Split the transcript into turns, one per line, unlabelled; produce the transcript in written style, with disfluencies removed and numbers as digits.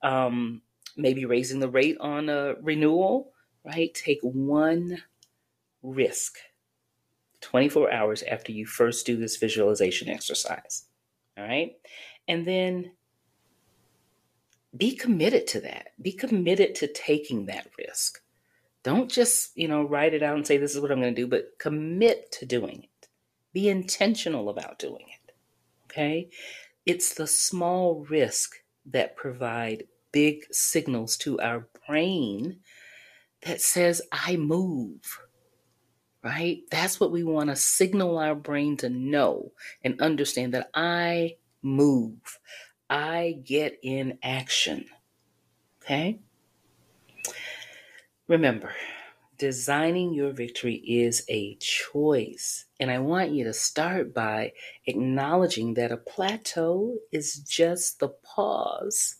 maybe raising the rate on a renewal, right? Take one risk 24 hours after you first do this visualization exercise. All right. And then be committed to that. Be committed to taking that risk. Don't just, write it out and say, this is what I'm going to do, but commit to doing it. Be intentional about doing it. Okay. It's the small risk that provide big signals to our brain that says, I move. Right? That's what we want to signal our brain to know and understand, that I move. I get in action. Okay? Remember, designing your victory is a choice. And I want you to start by acknowledging that a plateau is just the pause